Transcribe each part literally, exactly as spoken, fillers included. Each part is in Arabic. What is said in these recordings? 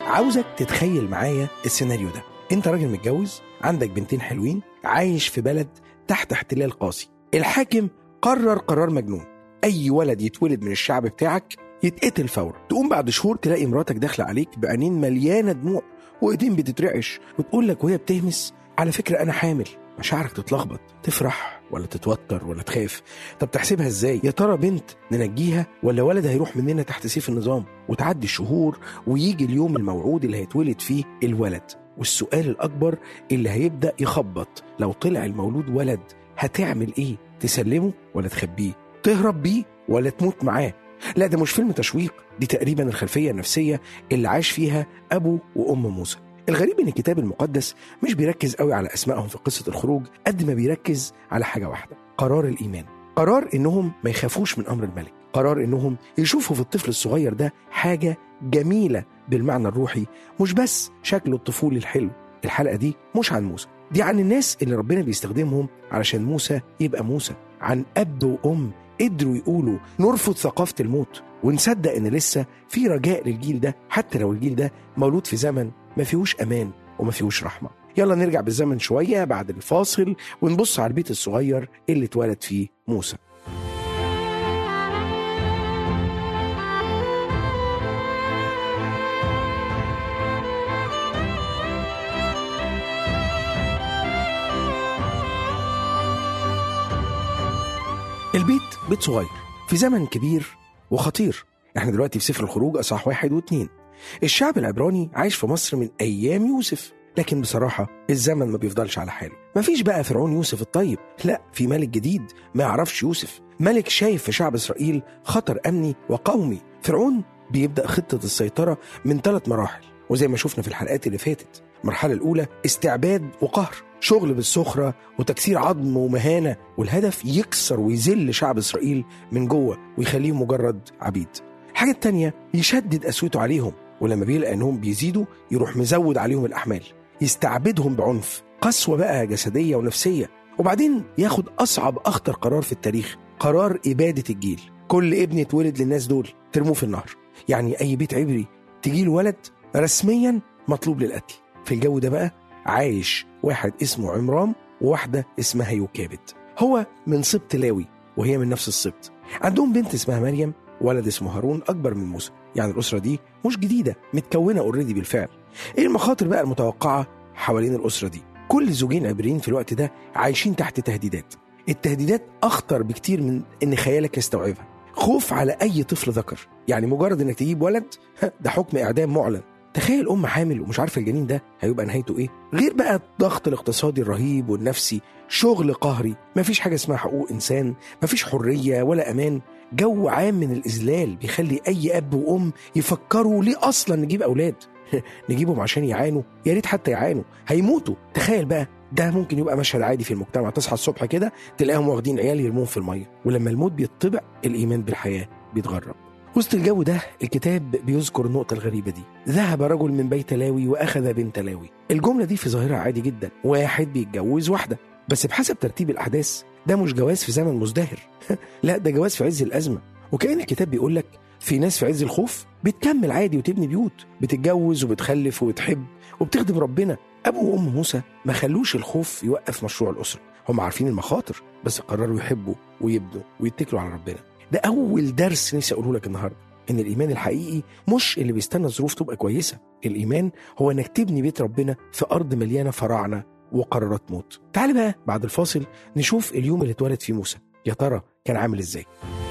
عاوزك تتخيل معايا السيناريو ده. انت راجل متجوز، عندك بنتين حلوين، عايش في بلد تحت احتلال قاسي. الحاكم قرر قرار مجنون، اي ولد يتولد من الشعب بتاعك يتقتل فورا. تقوم بعد شهور تلاقي مراتك داخله عليك بعينين مليانه دموع وايدين بتترعش وتقول لك وهي بتهمس: على فكره انا حامل. مشاعرك تتلخبط، تفرح ولا تتوتر ولا تخاف؟ طب تحسبها ازاي؟ يا ترى بنت ننجيها ولا ولد هيروح مننا تحت سيف النظام؟ وتعدي الشهور ويجي اليوم الموعود اللي هيتولد فيه الولد، والسؤال الاكبر اللي هيبدا يخبط: لو طلع المولود ولد هتعمل ايه؟ تسلمه ولا تخبيه؟ تهرب بيه ولا تموت معاه؟ لا، ده مش فيلم تشويق، دي تقريبا الخلفيه النفسيه اللي عاش فيها ابو وام موسى. الغريب ان الكتاب المقدس مش بيركز قوي على اسمائهم في قصه الخروج قد ما بيركز على حاجه واحده: قرار الايمان. قرار انهم ما يخافوش من امر الملك، قرار انهم يشوفوا في الطفل الصغير ده حاجه جميله بالمعنى الروحي، مش بس شكله الطفولي الحلو. الحلقه دي مش عن موسى، دي عن الناس اللي ربنا بيستخدمهم علشان موسى يبقى موسى، عن اب وام قدروا يقولوا نرفض ثقافه الموت ونصدق ان لسه في رجاء للجيل ده، حتى لو الجيل ده مولود في زمن ما فيهوش امان وما فيهوش رحمه. يلا نرجع بالزمن شويه بعد الفاصل ونبص على البيت الصغير اللي اتولد فيه موسى. البيت بيت صغير في زمن كبير وخطير. احنا دلوقتي في سفر الخروج اصحاح واحد واثنين. الشعب العبراني عايش في مصر من ايام يوسف، لكن بصراحة الزمن ما بيفضلش على حاله. مفيش بقى فرعون يوسف الطيب، لا، في ملك جديد ما يعرفش يوسف، ملك شايف في شعب اسرائيل خطر امني وقومي. فرعون بيبدأ خطة السيطرة من ثلاث مراحل، وزي ما شفنا في الحلقات اللي فاتت. المرحلة الأولى استعباد وقهر، شغل بالسخرة وتكسير عظم ومهانة، والهدف يكسر ويذل شعب إسرائيل من جوه ويخليهم مجرد عبيد. الحاجة التانية يشدد قسوته عليهم، ولما بيلقى أنهم بيزيدوا يروح مزود عليهم الأحمال، يستعبدهم بعنف، قسوة بقى جسدية ونفسية. وبعدين ياخد أصعب أخطر قرار في التاريخ، قرار إبادة الجيل. كل ابن يتولد للناس دول ترموه في النهر. يعني أي بيت عبري تجيله ولد رسميا مطلوب للقتل. في الجو ده بقى عايش واحد اسمه عمرام وواحدة اسمها يوكابد. هو من سبط لاوي وهي من نفس السبط. عندهم بنت اسمها مريم، ولد اسمه هارون أكبر من موسى. يعني الأسرة دي مش جديدة، متكونة اوريدي بالفعل. ايه المخاطر بقى المتوقعة حوالين الأسرة دي؟ كل زوجين عبريين في الوقت ده عايشين تحت تهديدات. التهديدات أخطر بكتير من إن خيالك يستوعبها. خوف على أي طفل ذكر، يعني مجرد إنك تجيب ولد ده حكم إعدام معلن. تخيل أم حامل ومش عارفة الجنين ده هيبقى نهايته إيه؟ غير بقى الضغط الاقتصادي الرهيب والنفسي، شغل قهري، مفيش حاجة اسمها حقوق إنسان، مفيش حرية ولا أمان، جو عام من الإذلال بيخلي أي أب وأم يفكروا ليه أصلا نجيب أولاد؟ نجيبهم عشان يعانوا؟ يا ريت حتى يعانوا، هيموتوا. تخيل بقى ده ممكن يبقى مشهد عادي في المجتمع، تصحى الصبح كده تلاقيهم واخدين عيال يرموهم في المية. ولما الموت بيطبع الإيمان بالحياة بيتغرب. وسط الجو ده الكتاب بيذكر النقطة الغريبة دي: ذهب رجل من بيت لاوي وأخذ بنت لاوي. الجملة دي في ظاهرها عادي جدا، واحد بيتجوز واحدة، بس بحسب ترتيب الأحداث ده مش جواز في زمن مزدهر لا، ده جواز في عز الأزمة. وكأن الكتاب بيقولك في ناس في عز الخوف بتكمل عادي وتبني بيوت، بتتجوز وبتخلف وبتحب وبتخدم ربنا. أبو وأم موسى ما خلوش الخوف يوقف مشروع الأسرة. هم عارفين المخاطر بس قرروا يحبوا ويبنوا ويتكلوا على ربنا. ده أول درس نفسي أقوله لك النهاردة، إن الإيمان الحقيقي مش اللي بيستنى الظروف تبقى كويسة. الإيمان هو إنك تبني بيت ربنا في أرض مليانة فراعنة وقرارات موت. تعال بقى بعد الفاصل نشوف اليوم اللي اتولد فيه موسى، يا ترى كان عامل إزاي؟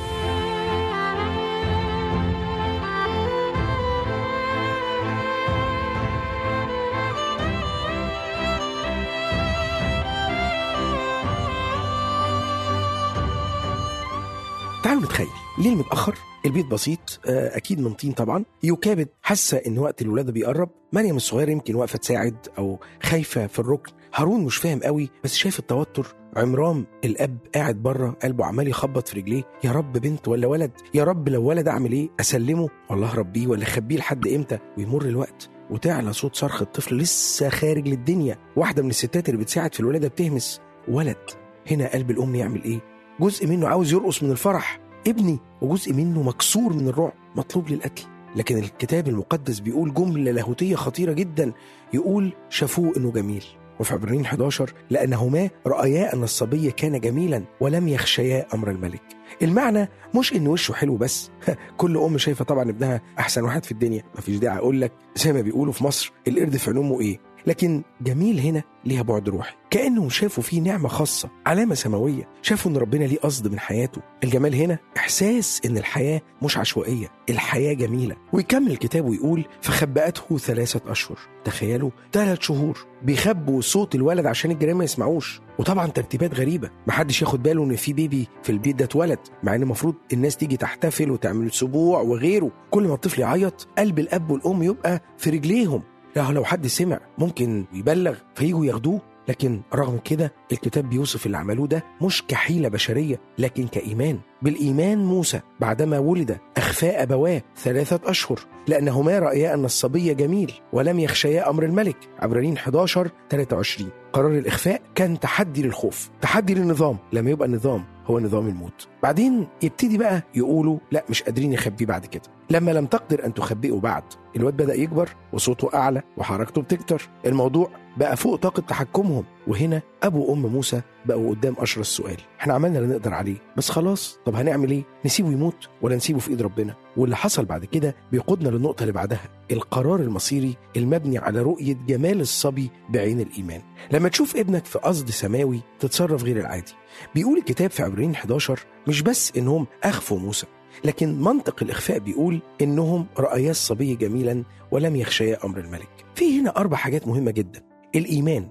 تعالوا نتخيل ليه المتأخر. البيت بسيط، أكيد من طين طبعا. يوكابد حاسة إن وقت الولادة بيقرب. مريم الصغيرة يمكن واقفة تساعد أو خايفة في الركن. هارون مش فاهم قوي بس شايف التوتر. عمرام الأب قاعد بره قلبه عمال يخبط في رجليه: يا رب بنت ولا ولد؟ يا رب لو ولد أعمل إيه؟ أسلمه والله ربيه ولا خبيه لحد إمتى؟ ويمر الوقت وتعلى صوت صرخ الطفل لسه خارج للدنيا. واحدة من الستات اللي بتساعد في الولادة بتهمس: ولد. هنا قلب الأم يعمل إيه؟ جزء منه عاوز يرقص من الفرح، ابني، وجزء منه مكسور من الرعب، مطلوب للقتل. لكن الكتاب المقدس بيقول جملة لاهوتية خطيرة جدا، يقول شافوه إنه جميل. وفي عبرانيين إحدى عشر لأنهما رأيا أن الصبي كان جميلا ولم يخشيا أمر الملك. المعنى مش إن وشه حلو بس كل أم شايفة طبعا ابنها أحسن واحد في الدنيا، مفيش داعي أقول لك زي ما بيقولوا في مصر القرد في عين إيه، لكن جميل هنا ليها بعد روحي، كأنهم شافوا فيه نعمة خاصة، علامة سماوية، شافوا إن ربنا ليه قصد من حياته. الجمال هنا إحساس إن الحياة مش عشوائية، الحياة جميلة. ويكمل الكتاب ويقول فخبأته ثلاثة أشهر. تخيلوا ثلاث شهور بيخبوا صوت الولد عشان الجيران ما يسمعوش، وطبعا ترتيبات غريبة، محدش ياخد باله إن في بيبي في البيت ده اتولد، مع إن المفروض الناس تيجي تحتفل وتعمل سبوع وغيره. كل ما الطفل يعيط قلب الأب والأم يبقى في رجليهم، لو حد سمع ممكن يبلغ فييجوا ياخدوه. لكن رغم كده الكتاب بيوصف اللي عملوه ده مش كحيلة بشرية لكن كإيمان. بالإيمان موسى بعدما ولد أخفى أبواه ثلاثة أشهر لأنهما رأيا أن الصبي جميل ولم يخشيا أمر الملك. عبرانيين إحدى عشر ثلاثة وعشرين. قرار الإخفاء كان تحدي للخوف، تحدي للنظام، لما يبقى النظام هو نظام الموت. بعدين يبتدي بقى يقولوا لا مش قادرين يخبيه بعد كده. لما لم تقدر أن تخبئه بعد، الواد بدأ يكبر وصوته أعلى وحركته بتكتر، الموضوع بقى فوق طاقة تحكمهم. وهنا أبو وأم موسى بقوا قدام أشرس السؤال، احنا عملنا اللي نقدر عليه بس خلاص، طب هنعمل ايه؟ نسيبه يموت ولا نسيبه في ايد ربنا؟ واللي حصل بعد كده بيقودنا للنقطة اللي بعدها، القرار المصيري المبني على رؤية جمال الصبي بعين الإيمان. لما تشوف ابنك في قصد سماوي تتصرف غير العادي. بيقول الكتاب في عبرانيين إحدى عشر مش بس انهم اخفوا موسى، لكن منطق الإخفاء بيقول إنهم رأيا الصبي جميلا ولم يخشيا أمر الملك. في هنا أربع حاجات مهمة جدا، الإيمان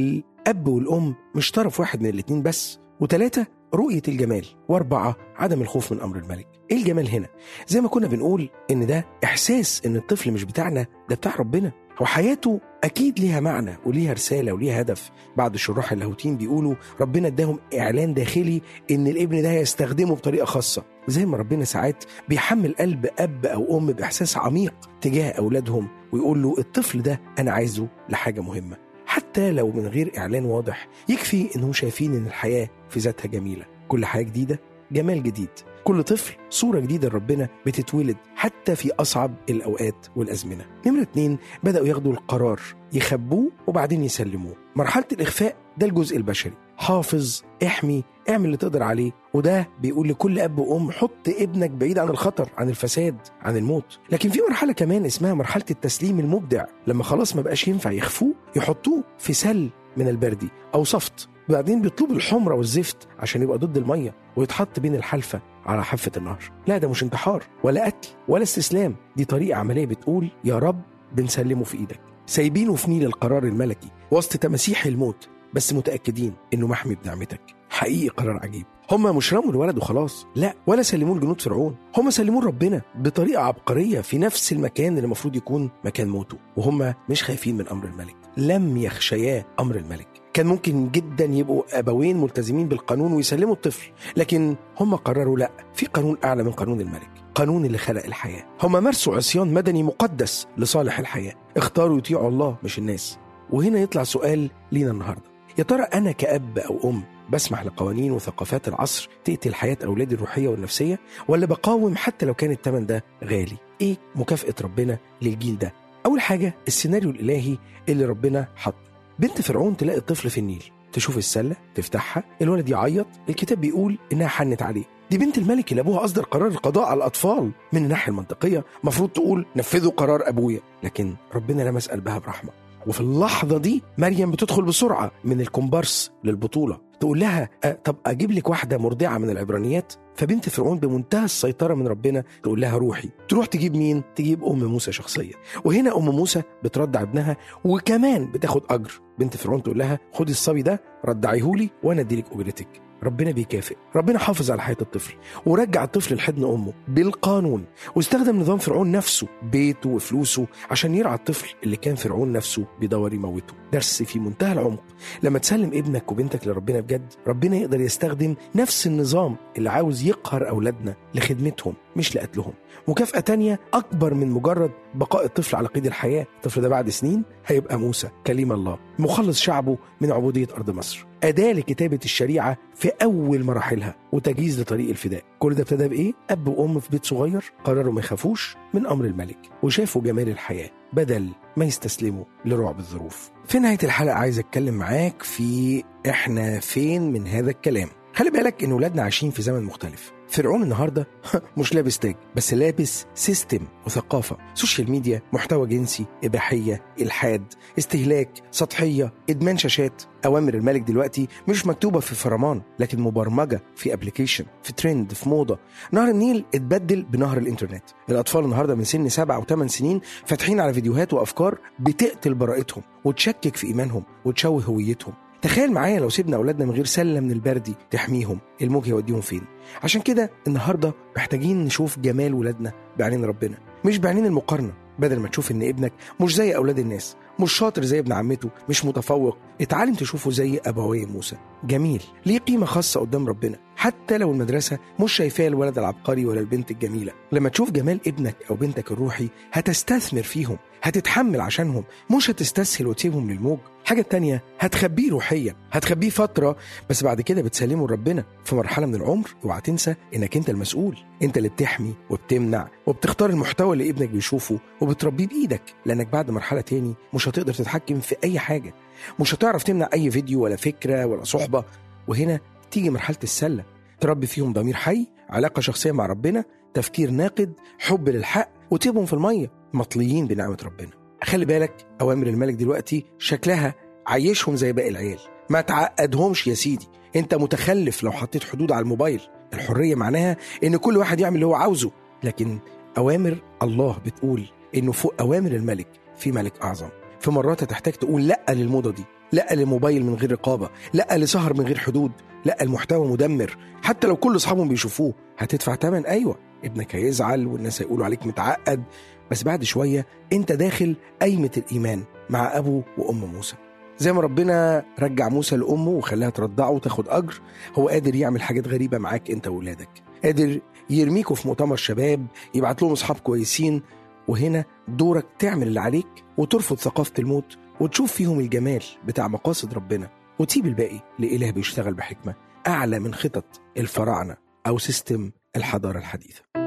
والأب والأم مش طرف واحد من الاتنين بس، وثلاثة رؤية الجمال، واربعة عدم الخوف من أمر الملك. إيه الجمال هنا؟ زي ما كنا بنقول إن ده إحساس إن الطفل مش بتاعنا، ده بتاع ربنا، وحياته أكيد ليها معنى وليها رسالة وليها هدف. بعض الشراح اللاهوتيين بيقولوا ربنا اداهم إعلان داخلي إن الابن ده هيستخدمه بطريقة خاصة، زي ما ربنا ساعات بيحمل قلب أب أو أم بإحساس عميق تجاه أولادهم ويقول له الطفل ده أنا عايزه لحاجة مهمة، حتى لو من غير إعلان واضح. يكفي إنهم شايفين إن الحياة في ذاتها جميلة، كل حياة جديدة جمال جديد، كل طفل صورة جديدة لربنا بتتولد حتى في أصعب الأوقات والأزمنة. نمرة اتنين، بدأوا ياخدوا القرار يخبوه وبعدين يسلموه. مرحلة الإخفاء ده الجزء البشري، حافظ، احمي، اعمل اللي تقدر عليه، وده بيقول لكل أب وأم حط ابنك بعيد عن الخطر، عن الفساد، عن الموت. لكن في مرحلة كمان اسمها مرحلة التسليم المبدع، لما خلاص ما بقاش ينفع يخفوه يحطوه في سل من البردي أو صفت، بعدين بيطلبوا الحمرة والزفت عشان يبقى ضد المية ويتحط بين الحلفة على حافة النهر. لا ده مش انتحار ولا قتل ولا استسلام، دي طريقة عملية بتقول يا رب بنسلمه في إيدك، سايبينه في نيل القرار الملكي وسط تماسيح الموت، بس متأكدين إنه محمي بنعمتك. حقيقي قرار عجيب. هم مش رموا الولد وخلاص، لا، ولا سلموه لجنود فرعون، هم سلموه ربنا بطريقة عبقرية في نفس المكان اللي المفروض يكون مكان موته، وهم مش خايفين من أمر الملك، لم يخشيا أمر الملك. كان ممكن جدا يبقوا أبوين ملتزمين بالقانون ويسلموا الطفل، لكن هم قرروا لا، في قانون أعلى من قانون الملك، قانون اللي خلق الحياة. هم مارسوا عصيان مدني مقدس لصالح الحياة، اختاروا يطيعوا الله مش الناس. وهنا يطلع سؤال لينا النهاردة، يا ترى أنا كأب أو أم بسمح لقوانين وثقافات العصر تقتل حياة أولادي الروحية والنفسية، ولا بقاوم حتى لو كان الثمن ده غالي؟ إيه مكافأة ربنا للجيل ده؟ أول حاجة السيناريو الإلهي اللي ربنا حطه، بنت فرعون تلاقي الطفل في النيل، تشوف السلة تفتحها، الولد يعيط، الكتاب بيقول إنها حنت عليه. دي بنت الملك اللي أبوها أصدر قرار القضاء على الأطفال. من الناحية المنطقية مفروض تقول نفذوا قرار أبويا، لكن ربنا لمس قلبها برحمة. وفي اللحظة دي مريم بتدخل بسرعة من الكومبارس للبطولة، تقول لها أه طب أجيب لك واحدة مرضعة من العبرانيات. فبنت فرعون بمنتهى السيطرة من ربنا تقول لها روحي، تروح تجيب مين؟ تجيب أم موسى شخصيا. وهنا أم موسى بترضع ابنها وكمان بتاخد أجر. بنت فرعون تقول لها خدي الصبي ده رضعيهولي وأنا أديلك أجرتك. ربنا بيكافئ، ربنا حافظ على حياة الطفل ورجع الطفل لحضن أمه بالقانون، واستخدم نظام فرعون نفسه، بيته وفلوسه، عشان يرعى الطفل اللي كان فرعون نفسه بيدور يموته. درس في منتهى العمق. لما تسلم ابنك وبنتك لربنا بجد، ربنا يقدر يستخدم نفس النظام اللي عاوز يقهر أولادنا لخدمتهم مش لقتلهم. مكافأة تانية أكبر من مجرد بقاء الطفل على قيد الحياة. الطفل ده بعد سنين هيبقى موسى كليم الله، مخلص شعبه من عبودية أرض مصر، أداة لكتابة الشريعة في أول مراحلها وتجهيز لطريق الفداء. كل ده ابتدى بإيه؟ أب وأم في بيت صغير قرروا ما يخافوش من أمر الملك وشافوا جمال الحياة بدل ما يستسلموا لرعب الظروف. في نهاية الحلقة عايز أتكلم معاك في إحنا فين من هذا الكلام. خلي بالك إن ولادنا عايشين في زمن مختلف. فرعون النهاردة مش لابس تاج، بس لابس سيستم وثقافة، سوشيال ميديا، محتوى جنسي، إباحية، إلحاد، استهلاك، سطحية، إدمان شاشات. أوامر الملك دلوقتي مش مكتوبة في فرمان، لكن مبرمجة في أبليكيشن، في ترند، في موضة. نهر النيل اتبدل بنهر الإنترنت. الأطفال النهاردة من سن سبع أو ثمان سنين فاتحين على فيديوهات وأفكار بتقتل براءتهم وتشكك في إيمانهم وتشوه هويتهم. تخيل معايا لو سيبنا أولادنا من غير سلة من البردي تحميهم، الموج هيوديهم فين؟ عشان كده النهاردة محتاجين نشوف جمال ولادنا بعينين ربنا، مش بعينين المقارنة. بدل ما تشوف إن ابنك مش زي أولاد الناس، مش شاطر زي ابن عمته، مش متفوق، اتعلم تشوفه زي أبوي موسى، جميل، ليه قيمة خاصة قدام ربنا، حتى لو المدرسة مش شايفاه الولد العبقري ولا البنت الجميلة. لما تشوف جمال ابنك أو بنتك الروحي هتستثمر فيهم، هتتحمل عشانهم، مش هتستسهل وتسيبهم للموج. حاجة تانية، هتخبيه روحيا، هتخبيه فترة، بس بعد كده بتسلمه لربنا في مرحلة من العمر. اوعى تنسى انك انت المسؤول، انت اللي بتحمي وبتمنع وبتختار المحتوى اللي ابنك بيشوفه وبتربيه بإيدك، لأنك بعد مرحلة تاني مش هتقدر تتحكم في أي حاجة، مش هتعرف تمنع أي فيديو ولا فكرة ولا صحبة. وهنا تيجي مرحلة السلة، تربي فيهم ضمير حي، علاقة شخصية مع ربنا، تفكير ناقد، حب للحق، وتسيبهم في المية مطليين بنعمة ربنا. خلي بالك أوامر الملك دلوقتي شكلها عيشهم زي باقي العيال، ما تعقدهمش يا سيدي. انت متخلف لو حطيت حدود على الموبايل. الحرية معناها ان كل واحد يعمل اللي هو عاوزه، لكن أوامر الله بتقول انه فوق أوامر الملك في ملك أعظم. في مرات هتحتاج تقول لأ للموضة دي، لأ للموبايل من غير رقابة، لأ لسهر من غير حدود، لأ المحتوى مدمر حتى لو كل أصحابهم بيشوفوه. هتدفع تمن، أيوة، ابنك هيزعل والناس هيقولوا عليك متعقد، بس بعد شوية انت داخل قايمة الإيمان مع أبو وأم موسى. زي ما ربنا رجع موسى لأمه وخلاها ترضعه وتاخد أجر، هو قادر يعمل حاجات غريبة معاك انت وولادك، قادر يرميكوا في مؤتمر شباب، يبعت لهم أصحاب كويسين. وهنا دورك تعمل اللي عليك وترفض ثقافة الموت وتشوف فيهم الجمال بتاع مقاصد ربنا، وتسيب الباقي لإله بيشتغل بحكمة أعلى من خطط الفراعنة أو سيستم الحضارة الحديثة.